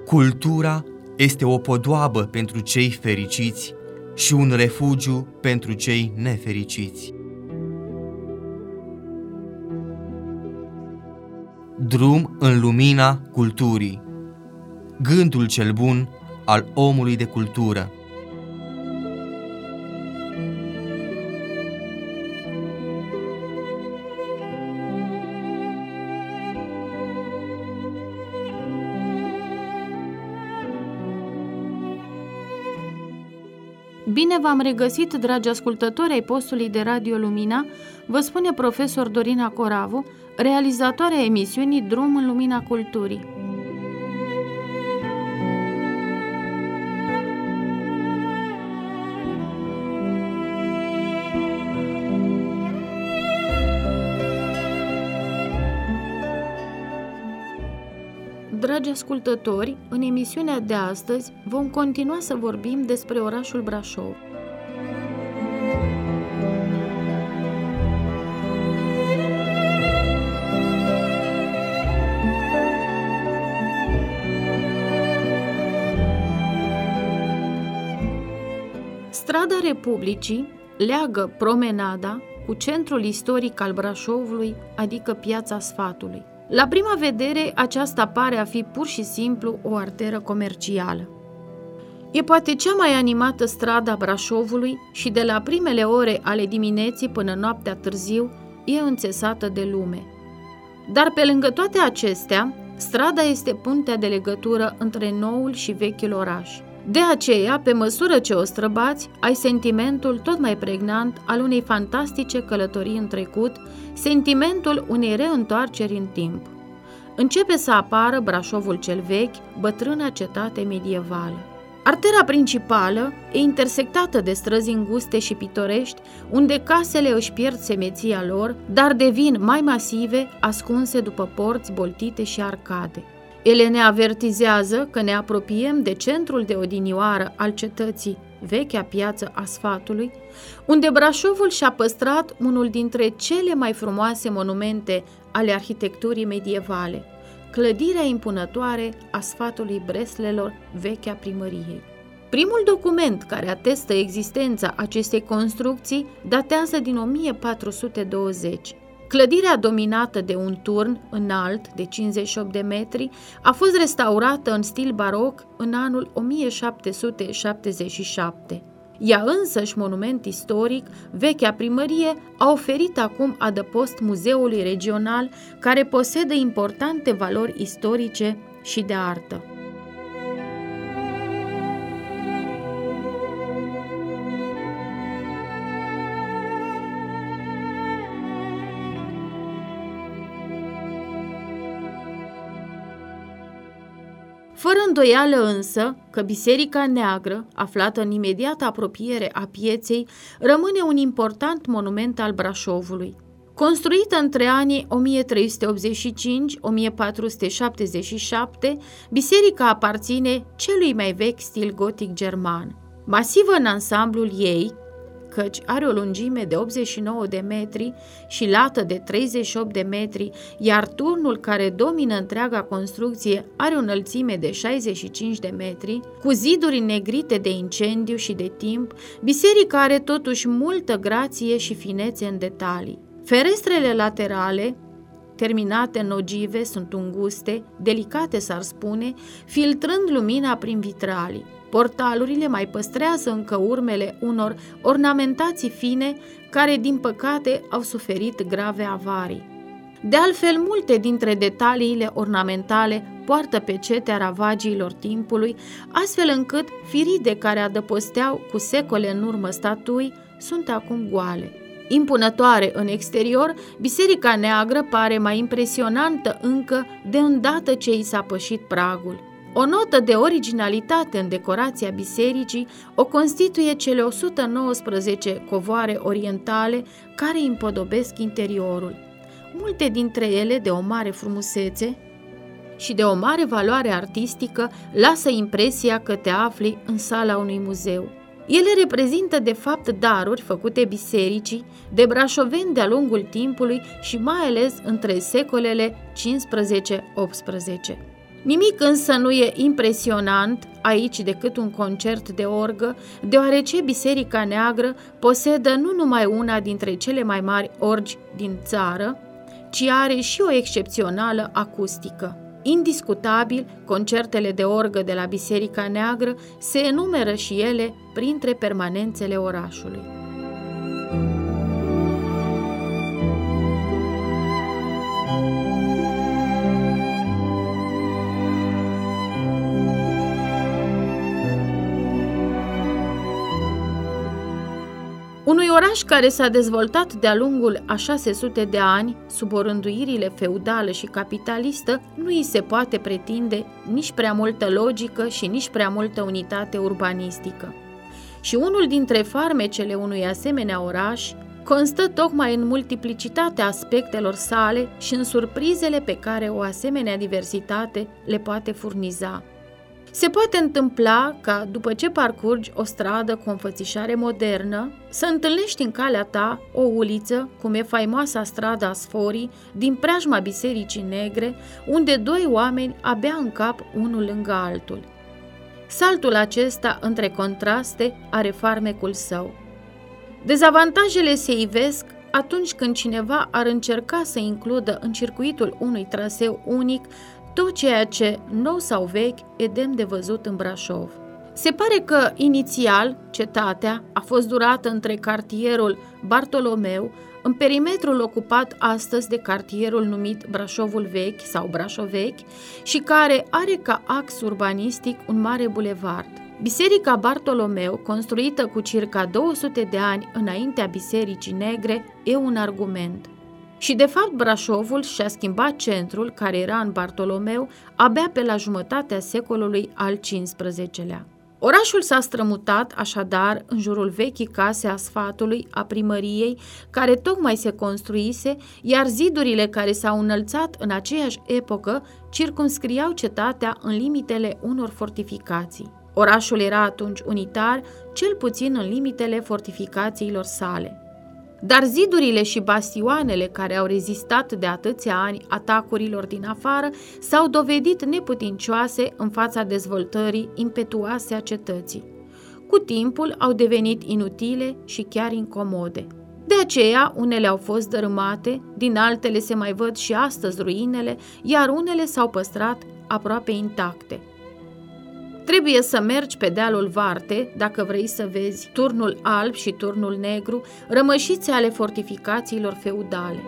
Cultura este o podoabă pentru cei fericiți și un refugiu pentru cei nefericiți. Drum în lumina culturii. Gândul cel bun al omului de cultură. Bine v-am regăsit, dragi ascultători ai postului de Radio Lumina, vă spune profesor Dorina Coravu, realizatoarea emisiunii Drum în Lumina Culturii. Dragi ascultători, în emisiunea de astăzi vom continua să vorbim despre orașul Brașov. Strada Republicii leagă promenada cu centrul istoric al Brașovului, adică Piața Sfatului. La prima vedere, aceasta pare a fi pur și simplu o arteră comercială. E poate cea mai animată stradă a Brașovului și de la primele ore ale dimineții până noaptea târziu e înțesată de lume. Dar pe lângă toate acestea, strada este puntea de legătură între noul și vechiul oraș. De aceea, pe măsură ce o străbați, ai sentimentul tot mai pregnant al unei fantastice călătorii în trecut, sentimentul unei reîntoarceri în timp. Începe să apară Brașovul cel vechi, bătrâna cetate medievală. Artera principală e intersectată de străzi înguste și pitorești, unde casele își pierd semeția lor, dar devin mai masive, ascunse după porți boltite și arcade. Ele ne avertizează că ne apropiem de centrul de odinioară al cetății, vechea piață a Sfatului, unde Brașovul și-a păstrat unul dintre cele mai frumoase monumente ale arhitecturii medievale, clădirea impunătoare a Sfatului Breslelor, vechea primăriei. Primul document care atestă existența acestei construcții datează din 1420. Clădirea dominată de un turn înalt de 58 de metri a fost restaurată în stil baroc în anul 1777. Ea însăși, monument istoric, vechea primărie, a oferit acum adăpost muzeului regional, care posedă importante valori istorice și de artă. Fără îndoială însă că Biserica Neagră, aflată în imediată apropiere a pieței, rămâne un important monument al Brașovului. Construită între anii 1385-1477, biserica aparține celui mai vechi stil gotic german. Masivă în ansamblul ei, căci are o lungime de 89 de metri și lată de 38 de metri, iar turnul care domină întreaga construcție are o înălțime de 65 de metri, cu ziduri negrite de incendiu și de timp, biserica are totuși multă grație și finețe în detalii. Ferestrele laterale, terminate în ogive, sunt înguste, delicate s-ar spune, filtrând lumina prin vitralii. Portalurile mai păstrează încă urmele unor ornamentații fine care, din păcate, au suferit grave avarii. De altfel, multe dintre detaliile ornamentale poartă pecetea ravagiilor timpului, astfel încât firide care adăposteau cu secole în urmă statui sunt acum goale. Impunătoare în exterior, Biserica Neagră pare mai impresionantă încă de îndată ce i s-a pășit pragul. O notă de originalitate în decorația bisericii o constituie cele 119 covoare orientale care împodobesc interiorul. Multe dintre ele, de o mare frumusețe și de o mare valoare artistică, lasă impresia că te afli în sala unui muzeu. Ele reprezintă de fapt daruri făcute bisericii de brașoveni de-a lungul timpului și mai ales între secolele 15-18. Nimic însă nu e impresionant aici decât un concert de orgă, deoarece Biserica Neagră posedă nu numai una dintre cele mai mari orgi din țară, ci are și o excepțională acustică. Indiscutabil, concertele de orgă de la Biserica Neagră se enumeră și ele printre permanențele orașului. Unui oraș care s-a dezvoltat de-a lungul a 600 de ani, sub o rânduire feudală și capitalistă, nu îi se poate pretinde nici prea multă logică și nici prea multă unitate urbanistică. Și unul dintre farmecele unui asemenea oraș constă tocmai în multiplicitatea aspectelor sale și în surprizele pe care o asemenea diversitate le poate furniza. Se poate întâmpla ca, după ce parcurgi o stradă cu o înfățișare modernă, să întâlnești în calea ta o uliță, cum e faimoasa strada Sforii, din preajma Bisericii Negre, unde doi oameni abia încap unul lângă altul. Saltul acesta între contraste are farmecul său. Dezavantajele se ivesc atunci când cineva ar încerca să includă în circuitul unui traseu unic tot ceea ce, nou sau vechi, e demn de văzut în Brașov. Se pare că, inițial, cetatea a fost durată între cartierul Bartolomeu, în perimetrul ocupat astăzi de cartierul numit Brașovul Vechi sau Brașov Vechi și care are ca ax urbanistic un mare bulevard. Biserica Bartolomeu, construită cu circa 200 de ani înaintea Bisericii Negre, e un argument. Și de fapt Brașovul și-a schimbat centrul, care era în Bartolomeu, abia pe la jumătatea secolului al XV-lea. Orașul s-a strămutat așadar în jurul vechii case a sfatului, a primăriei, care tocmai se construise, iar zidurile care s-au înălțat în aceeași epocă circumscriau cetatea în limitele unor fortificații. Orașul era atunci unitar, cel puțin în limitele fortificațiilor sale. Dar zidurile și bastioanele care au rezistat de atâția ani atacurilor din afară s-au dovedit neputincioase în fața dezvoltării impetuoase a cetății. Cu timpul au devenit inutile și chiar incomode. De aceea, unele au fost dărâmate, din altele se mai văd și astăzi ruinele, iar unele s-au păstrat aproape intacte. Trebuie să mergi pe dealul Varte dacă vrei să vezi turnul alb și turnul negru, rămășițe ale fortificațiilor feudale.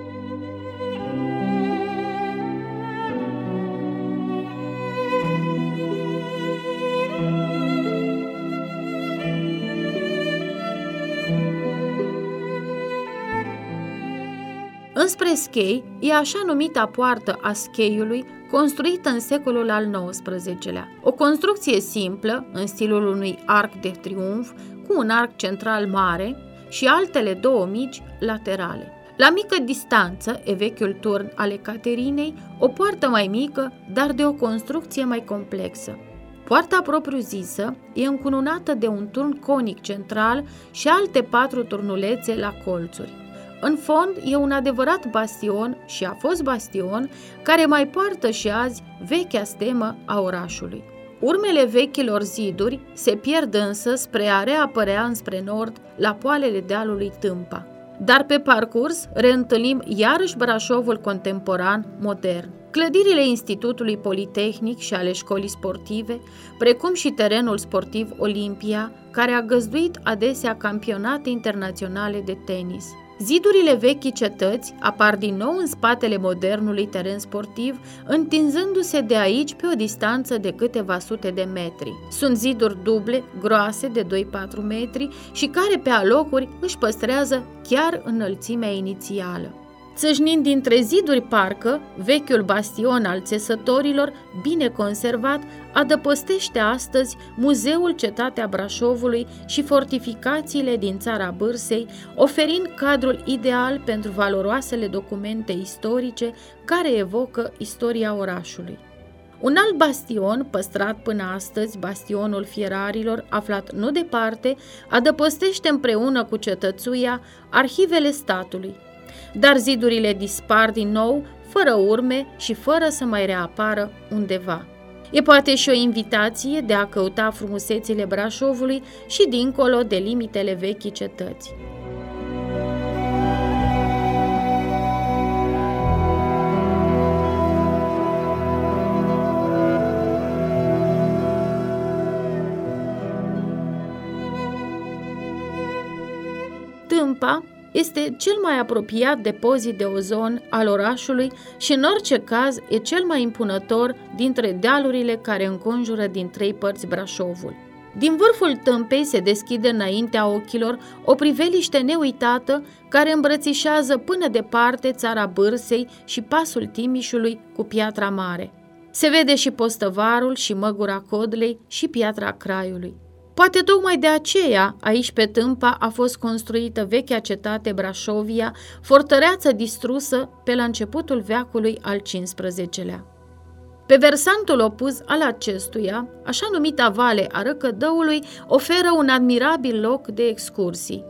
Înspre Schei e așa numita poartă a Scheiului, construită în secolul al XIX-lea. O construcție simplă, în stilul unui arc de triumf, cu un arc central mare și altele două mici laterale. La mică distanță e vechiul turn al Ecaterinei, o poartă mai mică, dar de o construcție mai complexă. Poarta propriu-zisă e încununată de un turn conic central și alte 4 turnulețe la colțuri. În fond, e un adevărat bastion și a fost bastion care mai poartă și azi vechea stemă a orașului. Urmele vechilor ziduri se pierd însă spre a reapărea înspre nord la poalele dealului Tâmpa. Dar pe parcurs reîntâlnim iarăși Brașovul contemporan, modern. Clădirile Institutului Politehnic și ale școlii sportive, precum și terenul sportiv Olimpia, care a găzduit adesea campionate internaționale de tenis. Zidurile vechii cetăți apar din nou în spatele modernului teren sportiv, întinzându-se de aici pe o distanță de câteva sute de metri. Sunt ziduri duble, groase de 2-4 metri și care pe alocuri își păstrează chiar înălțimea inițială. Țâșnind dintre ziduri parcă, vechiul bastion al țesătorilor, bine conservat, adăpostește astăzi Muzeul Cetatea Brașovului și fortificațiile din țara Bârsei, oferind cadrul ideal pentru valoroasele documente istorice care evocă istoria orașului. Un alt bastion, păstrat până astăzi, bastionul Fierarilor, aflat nu departe, adăpostește împreună cu cetățuia arhivele statului. Dar zidurile dispar din nou, fără urme și fără să mai reapară undeva. E poate și o invitație de a căuta frumusețile Brașovului și dincolo de limitele vechii cetăți. Tâmpa este cel mai apropiat depozit de ozon al orașului și în orice caz e cel mai impunător dintre dealurile care înconjură din 3 părți Brașovul. Din vârful Tâmpei se deschide înaintea ochilor o priveliște neuitată care îmbrățișează până departe țara Bârsei și pasul Timișului cu Piatra Mare. Se vede și Postăvarul și Măgura Codlei și Piatra Craiului. Poate tocmai de aceea, aici pe Tâmpa a fost construită vechea cetate Brașovia, fortăreață distrusă pe la începutul veacului al XV-lea. Pe versantul opus al acestuia, așa numita Vale a Răcădăului, oferă un admirabil loc de excursii.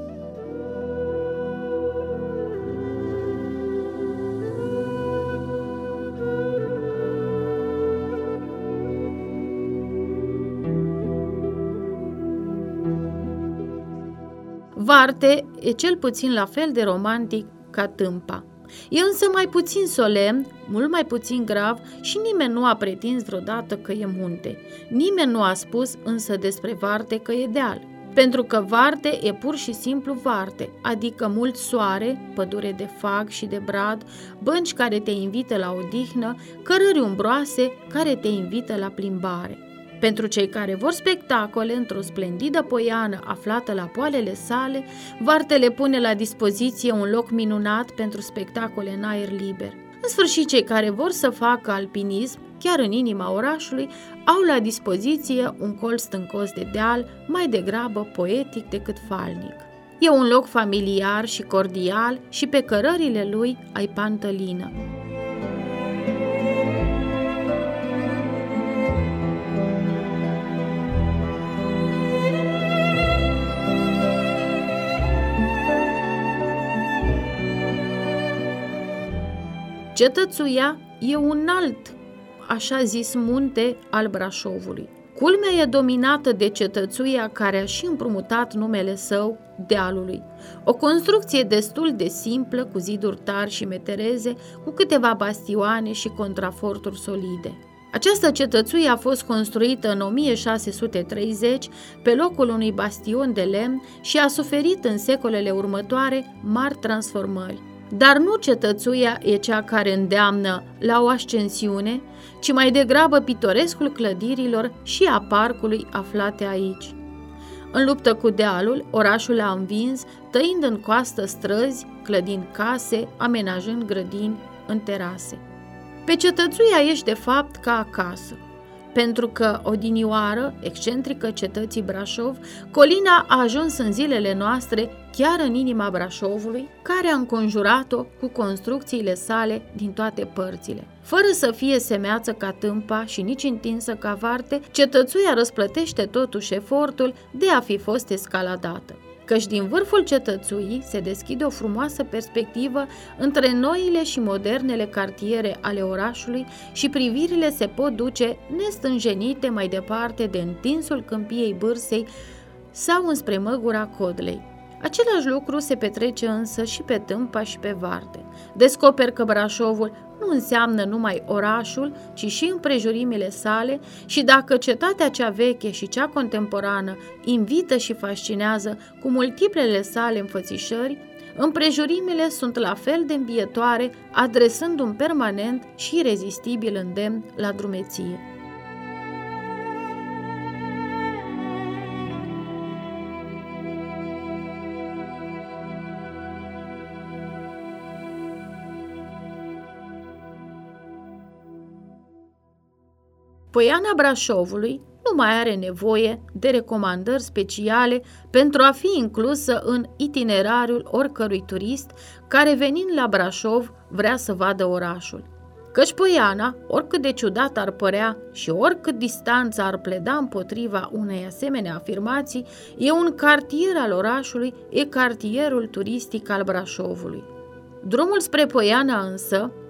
Varte e cel puțin la fel de romantic ca Tâmpa. E însă mai puțin solemn, mult mai puțin grav și nimeni nu a pretins vreodată că e munte. Nimeni nu a spus însă despre Varte că e deal. Pentru că Varte e pur și simplu Varte, adică mult soare, pădure de fag și de brad, bănci care te invită la odihnă, cărări umbroase care te invită la plimbare. Pentru cei care vor spectacole într-o splendidă poiană aflată la poalele sale, Varte le pune la dispoziție un loc minunat pentru spectacole în aer liber. În sfârșit, cei care vor să facă alpinism, chiar în inima orașului, au la dispoziție un col stâncos de deal, mai degrabă poetic decât falnic. E un loc familiar și cordial și pe cărările lui ai pantălină. Cetățuia e un alt, așa zis, munte al Brașovului. Culmea e dominată de Cetățuia, care a și împrumutat numele său dealului. O construcție destul de simplă, cu ziduri tari și metereze, cu câteva bastioane și contraforturi solide. Această cetățuie a fost construită în 1630 pe locul unui bastion de lemn și a suferit în secolele următoare mari transformări. Dar nu cetățuia e cea care îndeamnă la o ascensiune, ci mai degrabă pitorescul clădirilor și a parcului aflate aici. În luptă cu dealul, orașul a învins, tăind în coastă străzi, clădind case, amenajând grădini în terase. Pe cetățuia ești de fapt ca acasă, pentru că odinioară, excentrică cetății Brașov, colina a ajuns în zilele noastre chiar în inima Brașovului, care a înconjurat-o cu construcțiile sale din toate părțile. Fără să fie semeață ca Tâmpa și nici întinsă ca Varte, cetățuia răsplătește totuși efortul de a fi fost escaladată. Căci din vârful cetățuii se deschide o frumoasă perspectivă între noile și modernele cartiere ale orașului și privirile se pot duce nestânjenite mai departe de întinsul câmpiei Bârsei sau înspre Măgura Codlei. Același lucru se petrece însă și pe Tâmpa și pe Varte. Descoperi că Brașovul nu înseamnă numai orașul, ci și împrejurimile sale și dacă cetatea cea veche și cea contemporană invită și fascinează cu multiplele sale înfățișări, împrejurimile sunt la fel de îmbietoare, adresând un permanent și irezistibil îndemn la drumeție. Poiana Brașovului nu mai are nevoie de recomandări speciale pentru a fi inclusă în itinerariul oricărui turist care, venind la Brașov, vrea să vadă orașul. Căci Poiana, oricât de ciudat ar părea și oricât distanța ar pleda împotriva unei asemenea afirmații, e un cartier al orașului, e cartierul turistic al Brașovului. Drumul spre Poiana însă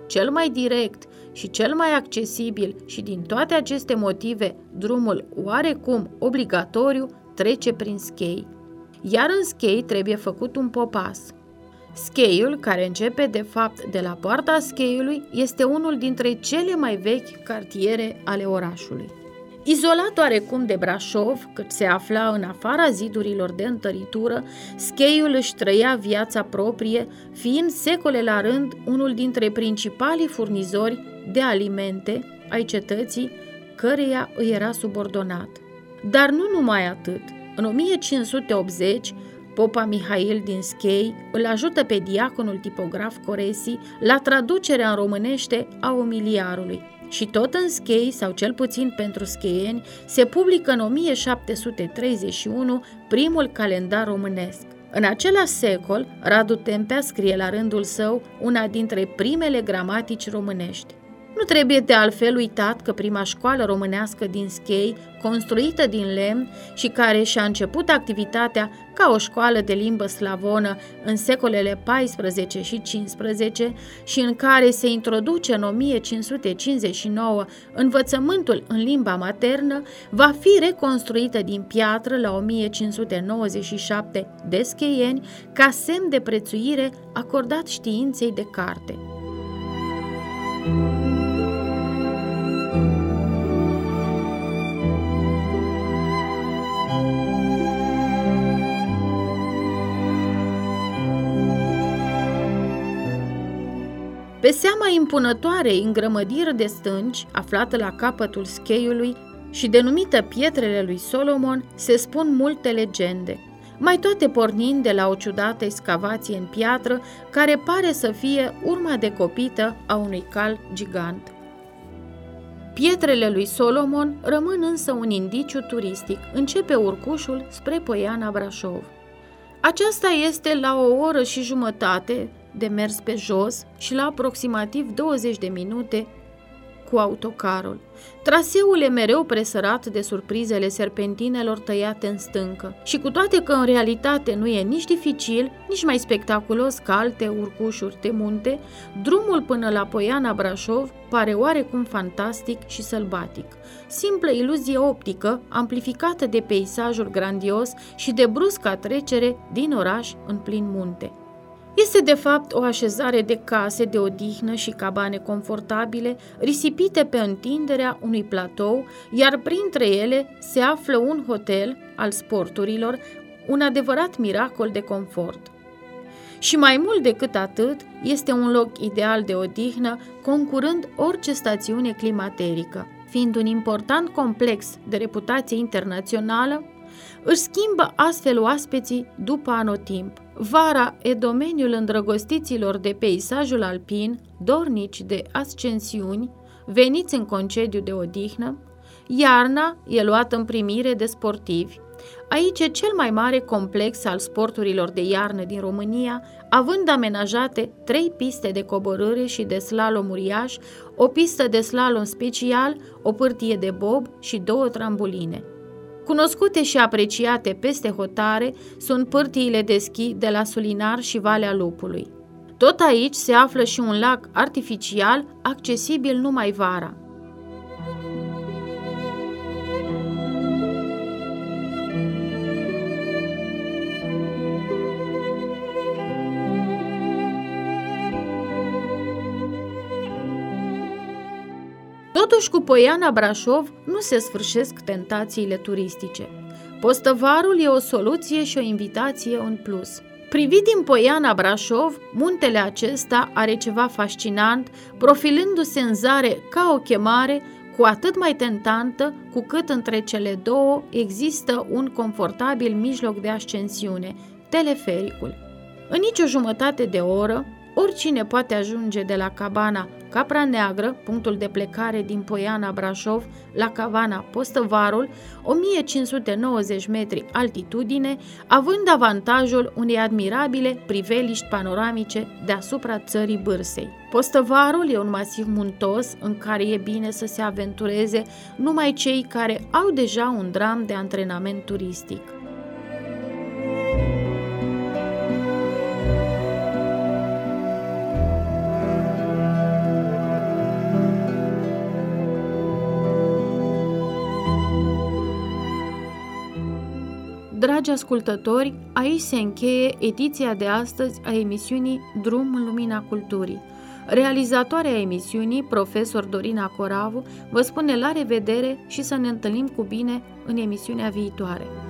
cel mai direct și cel mai accesibil și din toate aceste motive drumul oarecum obligatoriu trece prin schei. Iar în schei trebuie făcut un popas. Scheiul, care începe de fapt de la poarta scheiului, este unul dintre cele mai vechi cartiere ale orașului. Izolat oarecum de Brașov, cât se afla în afara zidurilor de întăritură, scheiul își trăia viața proprie, fiind secole la rând unul dintre principalii furnizori de alimente ai cetății, căreia îi era subordonat. Dar nu numai atât. În 1580, Popa Mihail din Schei îl ajută pe diaconul tipograf Coresi la traducerea în românește a omiliarului. Și tot în Schei, sau cel puțin pentru scheieni, se publică în 1731 primul calendar românesc. În același secol, Radu Tempea scrie la rândul său una dintre primele gramatici românești. Nu trebuie de altfel uitat că prima școală românească din Schei, construită din lemn și care și-a început activitatea ca o școală de limbă slavonă în secolele 14 și 15 și în care se introduce în 1559 învățământul în limba maternă, va fi reconstruită din piatră la 1597 de scheieni ca semn de prețuire acordat științei de carte. Pe seama impunătoarei îngrămădiri de stânci, aflată la capătul scheiului și denumită Pietrele lui Solomon, se spun multe legende, mai toate pornind de la o ciudată excavație în piatră, care pare să fie urma decopită a unui cal gigant. Pietrele lui Solomon rămân însă un indiciu turistic. Începe urcușul spre Poiana Brașov. Aceasta este la 1 oră și jumătate de mers pe jos și la aproximativ 20 de minute cu autocarul. Traseul e mereu presărat de surprizele serpentinelor tăiate în stâncă și cu toate că în realitate nu e nici dificil, nici mai spectaculos ca alte urcușuri de munte, drumul până la Poiana Brașov pare oarecum fantastic și sălbatic. Simplă iluzie optică, amplificată de peisajul grandios și de brusca trecere din oraș în plin munte. Este de fapt o așezare de case de odihnă și cabane confortabile, risipite pe întinderea unui platou, iar printre ele se află un hotel al sporturilor, un adevărat miracol de confort. Și mai mult decât atât, este un loc ideal de odihnă, concurând orice stațiune climaterică. Fiind un important complex de reputație internațională, își schimbă astfel oaspeții după anotimp. Vara e domeniul îndrăgostiților de peisajul alpin, dornici de ascensiuni, veniți în concediu de odihnă. Iarna e luată în primire de sportivi. Aici e cel mai mare complex al sporturilor de iarnă din România, având amenajate 3 piste de coborâre și de slalom uriaș, o pistă de slalom special, o pârtie de bob și 2 trambuline. Cunoscute și apreciate peste hotare sunt pârtiile de schi de la Sulinar și Valea Lupului. Tot aici se află și un lac artificial, accesibil numai vara. Totuși, cu Poiana Brașov nu se sfârșesc tentațiile turistice. Postăvarul e o soluție și o invitație în plus. Privit din Poiana Brașov, muntele acesta are ceva fascinant, profilându-se în zare ca o chemare, cu atât mai tentantă cu cât între cele două există un confortabil mijloc de ascensiune, telefericul. În nicio jumătate de oră, oricine poate ajunge de la cabana Capra Neagră, punctul de plecare din Poiana Brașov, la cabana Postăvarul, 1590 metri altitudine, având avantajul unei admirabile priveliști panoramice deasupra țării Bârsei. Postăvarul e un masiv muntos în care e bine să se aventureze numai cei care au deja un dram de antrenament turistic. Dragi ascultători, aici se încheie ediția de astăzi a emisiunii Drum în lumina culturii. Realizatoarea emisiunii, profesor Dorina Coravu, vă spune la revedere și să ne întâlnim cu bine în emisiunea viitoare.